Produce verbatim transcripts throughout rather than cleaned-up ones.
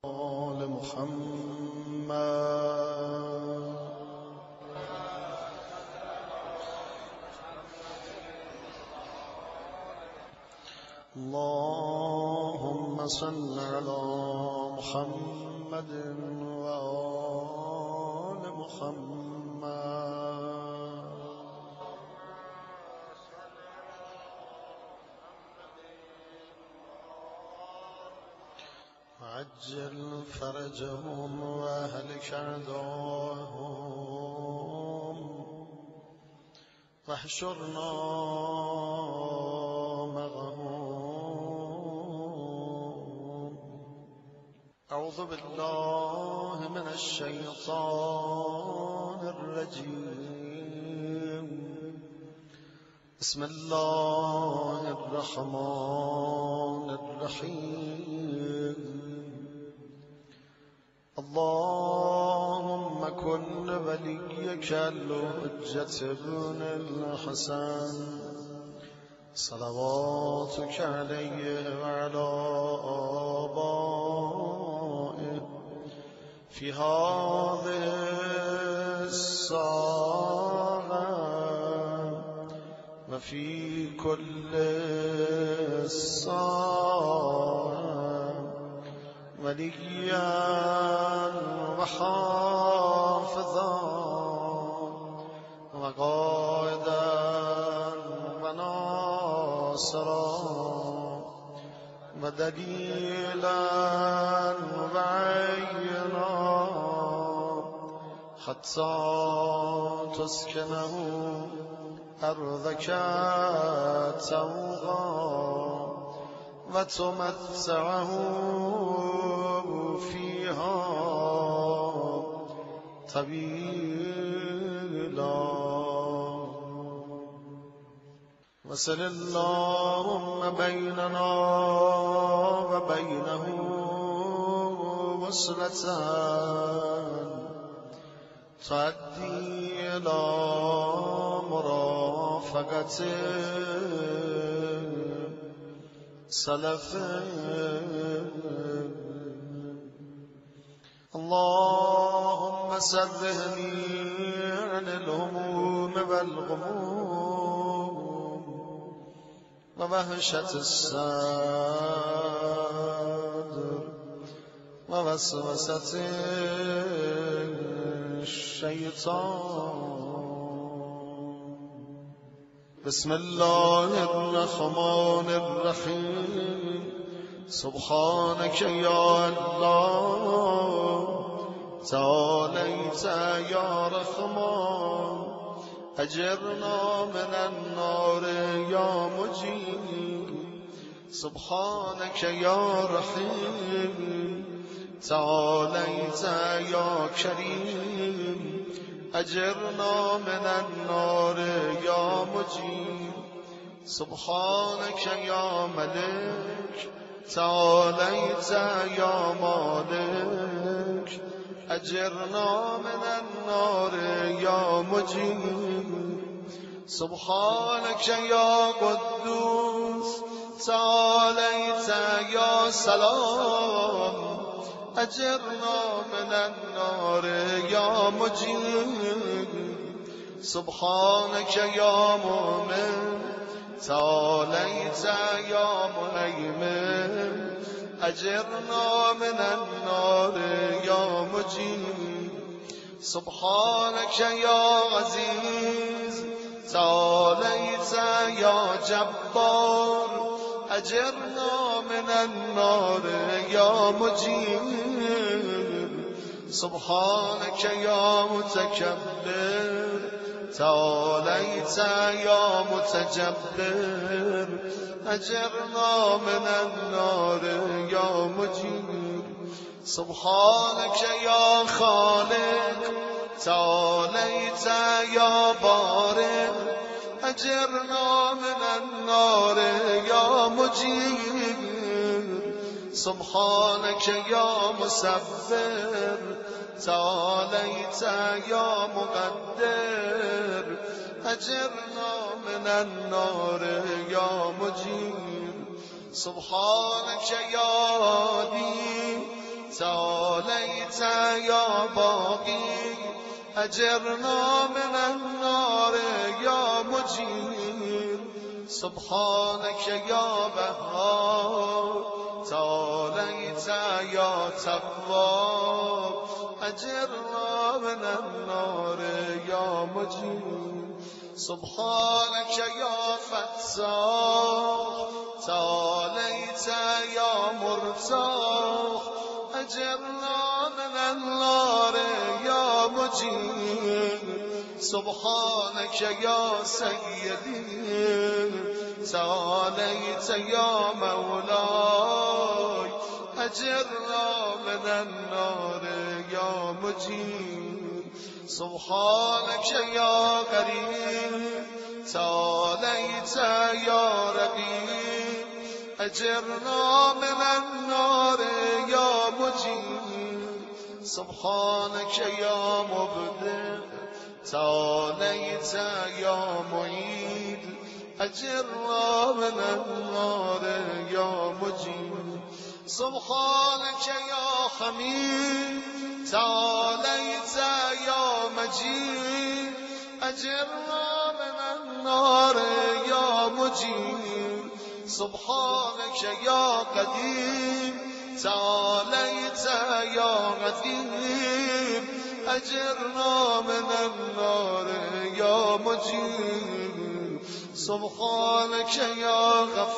آل محمد. اللهم صل على محمد و آل محمد. عجل فرجهم و اهلک اعداءهم واحشرنا معهم. اعوذ بالله من الشیطان الرجیم. بسم الله الرحمن الرحیم. اللهم كن وليك الحجة ابن الحسن صلواتك عليه وعلى آبائه في هذه الساعة وفي كل الساعة وليا وحافظا وقائدا وناصرا ودليلا وعينا حتى تسكنه أرضك توغا وتمتعه فيها طويلا. وصل اللهم بيننا وبينه وصلة تؤدي إلى مرافقة سلف. اللهم سرهني عن الهموم والغموم ووهشة الصدر ووسوسة الشيطان. بسم الله الرحمن الرحيم. سبحانك يا الله تعاليت يا رحمن أجرنا من النار يا مجيب. سبحانك يا رحيم تعاليت يا كريم أجرنا من النار يا مجيب. سبحانك يا ملك تعاليت يا مالك أجرنا من النار يا مجيب. سبحانك يا قدوس تعاليت يا سلام أجرنا من النار يا مجيب. سبحانك يا مؤمن تعاليت يا مهيمن أجرنا من النار يا مجيب. سبحانك يا عزيز تعاليت يا جبار أجرنا من النار يا مجيب. سبحانك يا متكبر تعاليت يا متجبر أجرنا من النار يا مجيب. سبحانك يا خالق تعاليت يا بارئ أجرنا من النار يا مجيب. سبحانك يا مسبر تعاليت يا مقدر أجرنا من النار يا مجيب. سبحانك يا هادي تعاليت يا باقي أجرنا من النار يا مجير سبحانك يا بهار تعاليت يا تواب أجرنا من النار يا مجير سبحانك يا فتاح تعاليت يا مرتاح أجرنا من النار يا مجير سبحانك يا سيدي تعاليت يا مولاي أجرنا من النار يا مجير سبحانك يا قريب تعاليت يا رقيب أجرنا من النار يا مجير سبحانك يا مبدع تعاليت يا معيد أجرنا من النار يا مجير سبحانك يا حميد تعاليت يا مجيد أجرنا من النار يا مجير سبحانك يا قديم تعاليت يا غفير أجرنا من النار يا مجير سبحانك يا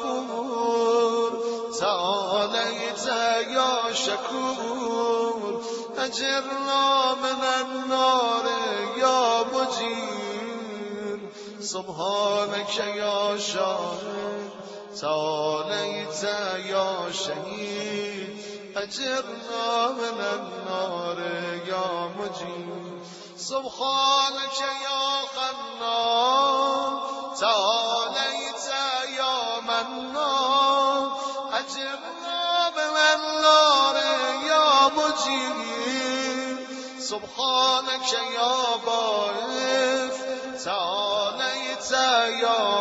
غفور تعاليت يا شكور أجرنا من النار يا مجير سبحانك يا شاهد تعاليت يا شهيد أجرنا من النار يا مجير سبحانك يا خنان تعاليت يا منان أجرنا من النار يا مجير سبحانك يا بارث تعاليت يا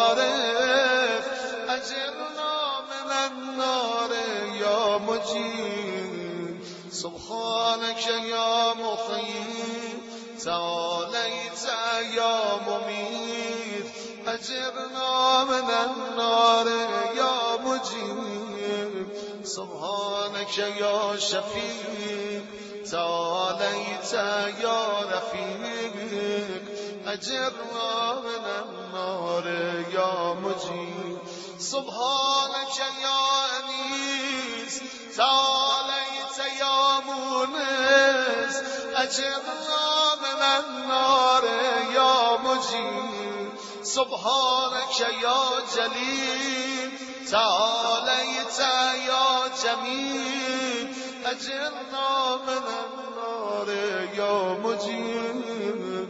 بارث أجرنا من النار يا مجير سبحانك يا محيي تعاليت يا مميت أجرنا من النار يا مجير سبحانك يا شفيق تعاليت يا رفيق أجرنا من النار يا مجير سبحانك يا أنيس تعاليت يا مونس أجرنا من النار يا مجير سبحانك يا جليل تعاليت يا جميل أجرنا من النار يا مجير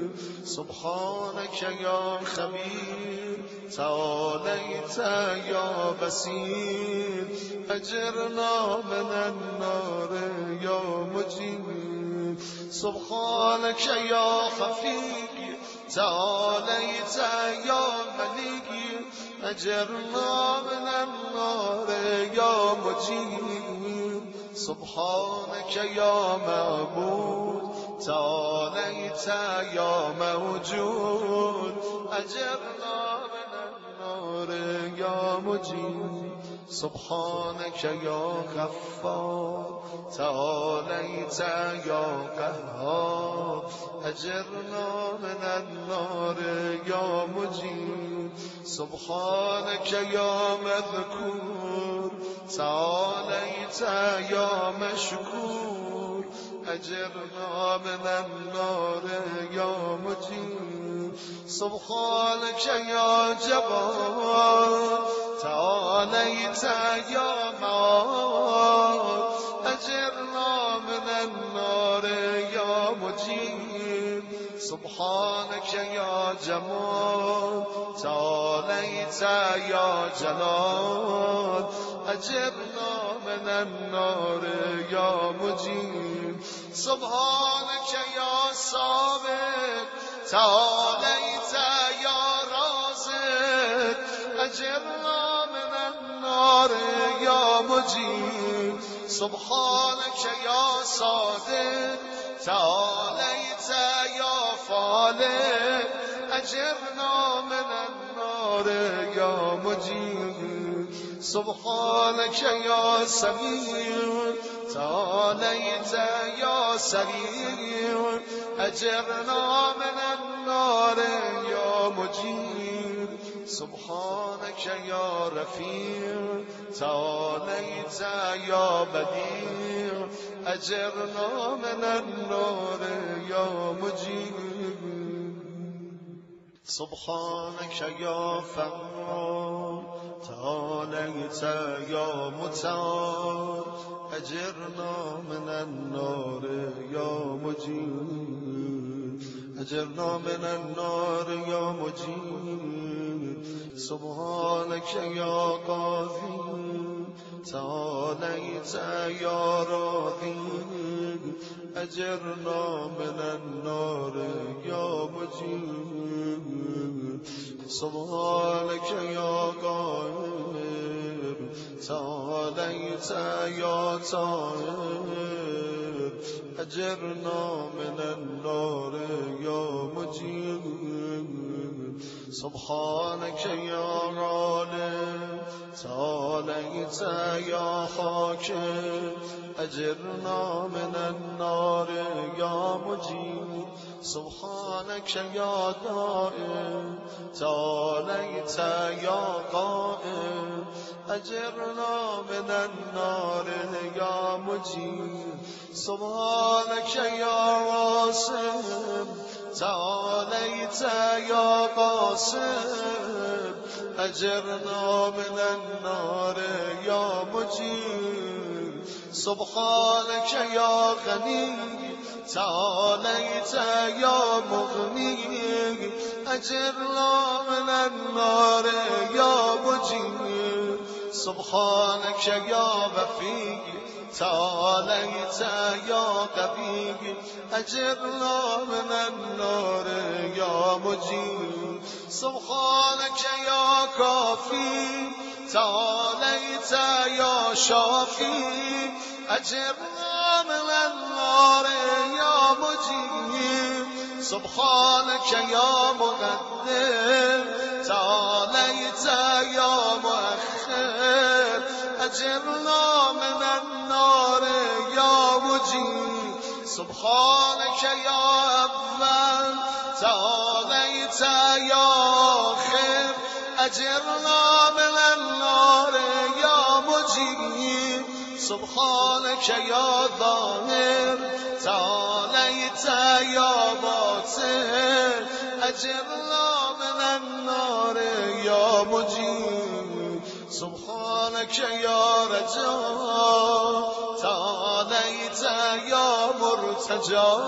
سبحانك يا خبير تعاليت يا بصير أجرنا من النار يا مجير سبحانك يا خفي تعاليت يا مليك أجرنا من النار يا مجير سبحانك يا معبود تعاليت يا موجود أجرنا من النار يا مجير سبحانك يا غفار تعاليت يا قهار أجرنا من النار يا مجير سبحانك يا مذكور تعاليت يا مشكور أجرنا من النار يا مجير سبحانك يا جبار تعاليت يا معار أجرنا من النار يا مجير سبحانك يا جمال تعاليت يا جلال أجرنا من النار يا مجير سبحانك يا صابر تعاليت يا رازق أجرنا من النار يا مجير سبحانك يا صادق تعاليت يا فالق أجرنا من النار يا مجيب سبحانك يا سميع تعاليت يا سريع أجرنا من النار يا مجيب سبحانك يا رفيع تعاليت يا بديع أجرنا من النار يا مجيب سبحانك يا فعال تعاليت يا متعال أجرنا من النار يا مجيب أجرنا من النار يا مجيب سبحانك يا قاضي تعاليت يا راضي أجرنا من النار يا مجيب سبحانك يا قاهر تعاليت يا طاهر أجرنا من النار يا مجيب سبحانك يا عالم تعاليت يا حاكم أجرنا من النار يا مجيب سبحانك يا دائم تعاليت يا قائم أجرنا من النار يا مجيب سبحانك يا عاصم تعاليت يا قاسم أجرنا من النار يا مجيب سبحانك يا غني تعاليت يا مغني أجرنا من النار يا مجيب سبحانك يا وفي تعاليت يا قوي أجرنا من النار يا مجيب سبحانك يا كافي تعاليت يا شافي أجرنا من النار يا مجيب سبحانك يا مقدم تعاليت يا مؤخر أجرنا من النار يا مجيب سبحانك يا أول تعاليت يا آخر أجرنا من النار يا مجيب سبحانك يا ظاهر تعاليت يا باطن أجرنا من النار يا مجيب سبحانك يا رجاء تعاليت يا مرتجى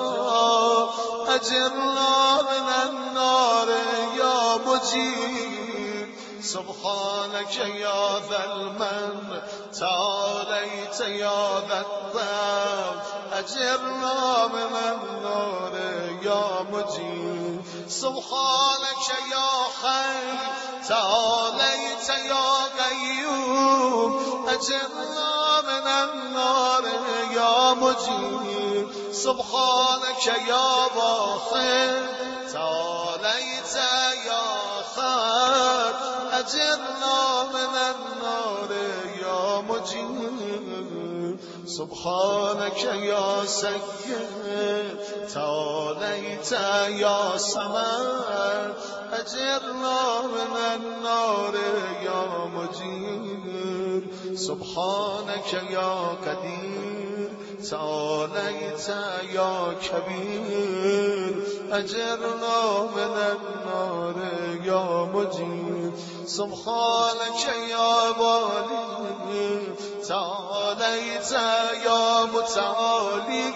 أجرنا من النار يا مجيب سبحانك يا ذا المن تعاليت يا ذا الطاب أجرنا من النار يا مجيب سبحانك يا حي تعاليت يا قيوم أجرنا من النار يا مجيب سبحانك يا واحد تعاليت يا خير أجرنا من النار يا مجيب سبحانك يا سيد تعاليت يا سماء أجرنا من النار يا مجيب سبحانك يا قدير تعاليت يا كبير أجرنا من النار يا مجيب سبحانك يا والي تعاليت يا متعالي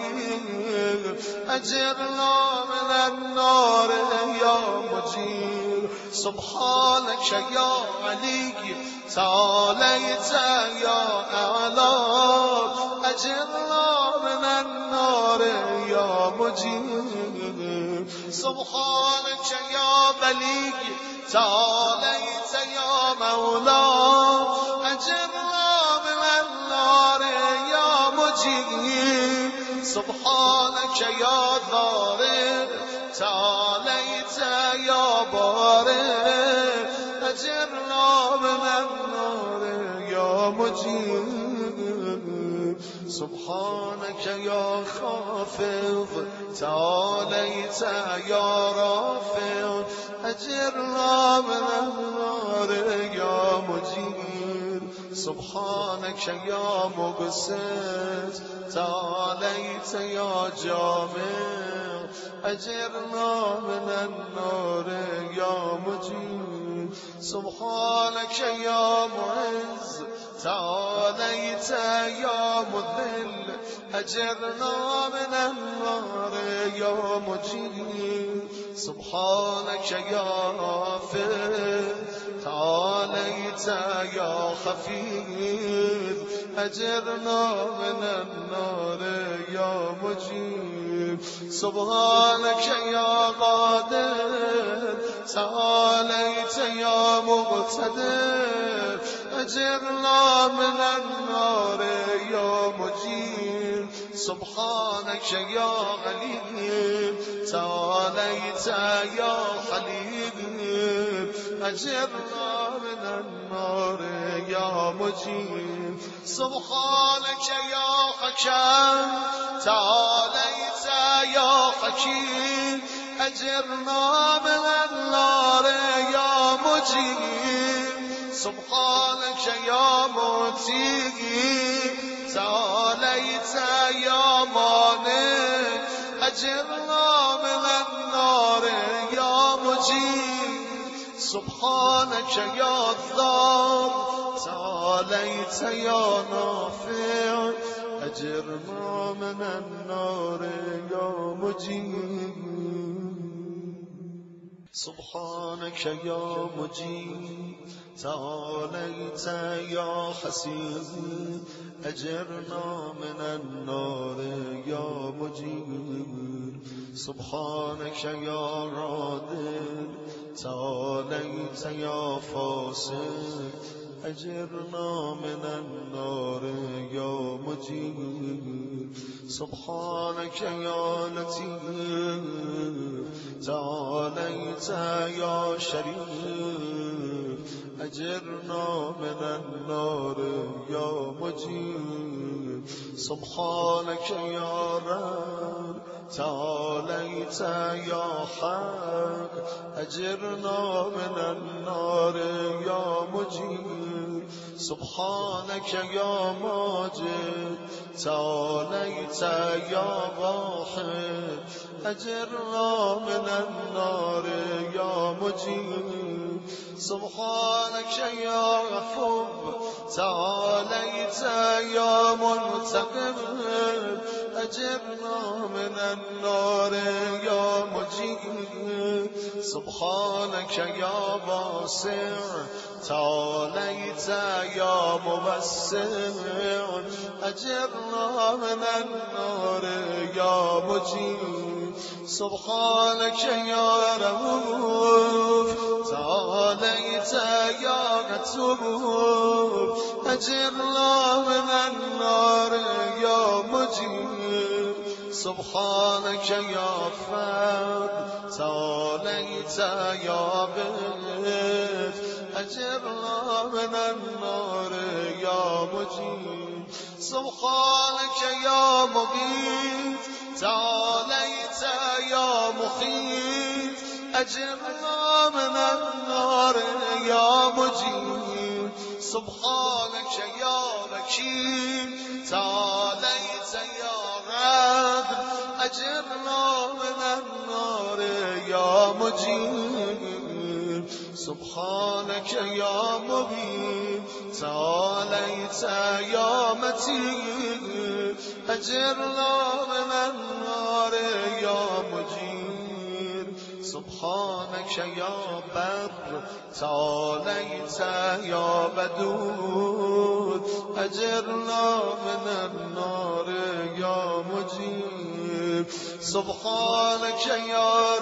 أجرنا من النار يا مجيب سبحانك يا علي تعاليت يا أعلى أجرنا من النار يا مجيب سبحانك يا بليغ تعاليت يا مولا أجرنا من النار يا مجيب سبحانك يا ضارب تعاليت يا بارئ أجرنا من النار يا مجيب سبحانك يا خافض تعاليت يا رافع أجرنا من النار يا مجيب سبحانك يا مبسط تعاليت يا جامع أجرنا من النار يا مجيب سبحانك يا معز تعاليت يا مذل أجرنا من النار يا مجيب سبحانك يا غافر تعاليت يا خفيف أجرنا من النار يا مجيب سبحانك يا قادر تعاليت يا مقتدر أجرنا من النار يا مجيب سبحانك يا عليم تعاليت يا حليم أجرنا من النار يا مجيب سبحانك يا حكم تعاليت يا حكيم أجرنا من النار يا مجيب سبحانك يا موتي تعاليت يا مانع أجرنا من النار يا مجيب سبحانك يا الضار تعاليت يا نافع أجرنا من النار يا مجيب سبحانك يا مجيب تعاليت يا حسيب أجرنا من النار يا مجيب سبحانك يا رادل تعاليت يا فاسق أجرنا من النار يا مجيب سبحانك يا لطيف تعاليت يا شريف أجرنا من النار يا مجيب سبحانك يا رب تعاليت يا حق أجرنا من النار يا مجيب سبحانك يا ماجد تعاليت يا واحد أجرنا من النار يا مجيب سبحانك يا غفور تعاليت يا منتقم أجرنا من النار يا مجيب سبحانك يا باسع تعاليت يا مبسع أجرنا من النار يا مجيب سبحانك يا رؤوف تعاليت يا غفور أجرنا من النار يا مجيب سبحانك يا فرد تعاليت يا بيت أجرنا من النار يا مجيب سبحانك يا مبيت تعاليت يا مخيت أجرنا من النار يا مجيب سبحانك يا وكيل تعاليت يا رب أجرنا من النار يا مجيب سبحانك يا مبين تعاليت يا متين أجرنا من النار يا مجيب سبحانك يا بر تعاليت يا بدود أجرنا من النار يا مجيب سبحانك يا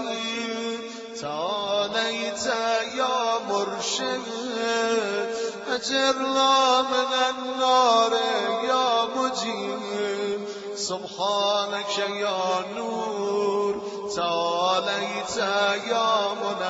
رشيد تعاليت يا مرشد أجرنا من النار يا مجيب سبحانك يا نور تعاليت يا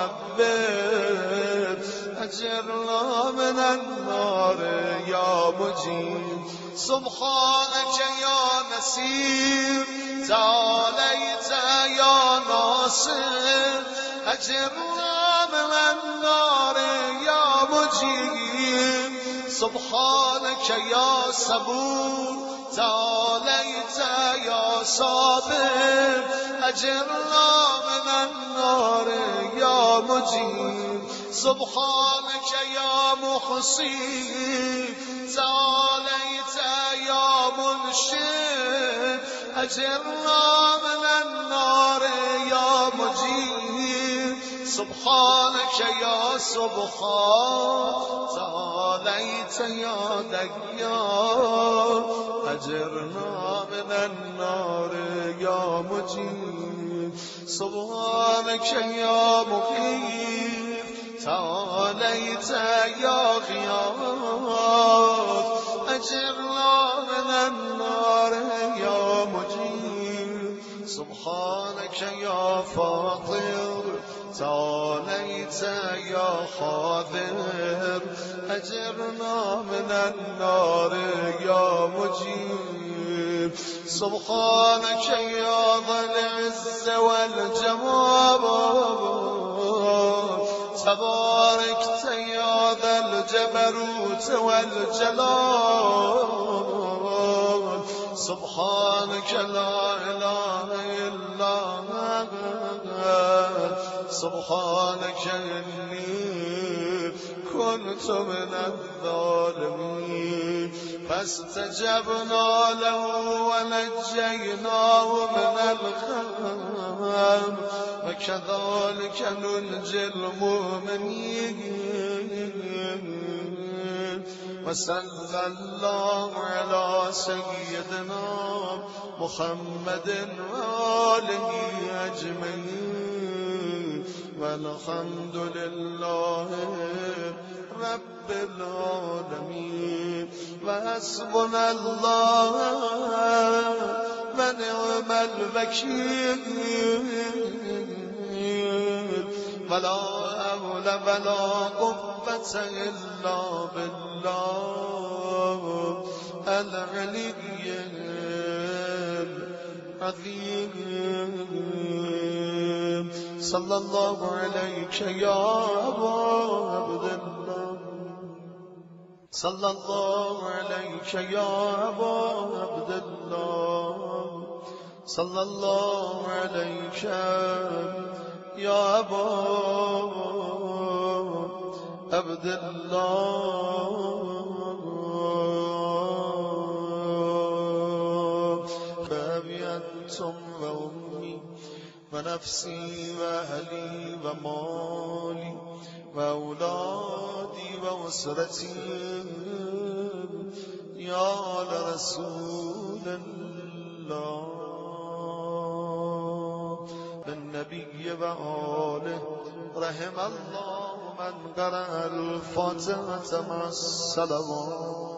منبه أجرنا من النار يا مجيب سبحانك يا نسير تعاليت يا ناصر أجرنا من النار يا مجيب سبحانك يا صبور تعاليت يا صابر أجرنا من النار يا مجيب سبحانك يا محصي تعاليت يا منشد أجرنا من النار يا مجيب سبحانك يا سبحان تعاليت يا ديان أجرنا من النار يا مجيب سبحانك يا مغيث تعاليت يا غياث أجرنا من النار يا مجيب سبحانك يا فاطر تعاليت يا حاضر أجرنا من النار يا مجيب سبحانك يا ذا العز والجمال تباركت يا ذا الجبروت والجلال سبحانك لا إله إلا أنت سبحانك إني كنت من الظالمين فاستجبنا له ونجيناه من الغم وكذلك ننجي المؤمنين وصلى الله على سيدنا محمد وآله أجمعين والحمد لله رب العالمين وحسبنا الله ونعم الوكيل ولا حول ولا قوة إلا بالله العلي العظيم صلى الله عليك يا أبا عبد الله صلى الله عليك يا أبا عبد الله صلى الله عليك يا أبا عبد الله فأبي أنتم وأمي ونفسي وأهلي ومالي وأولادي وأسرتي يا رسول الله النبي وآله رحم الله من قرأ الفاتحة مع الصلوات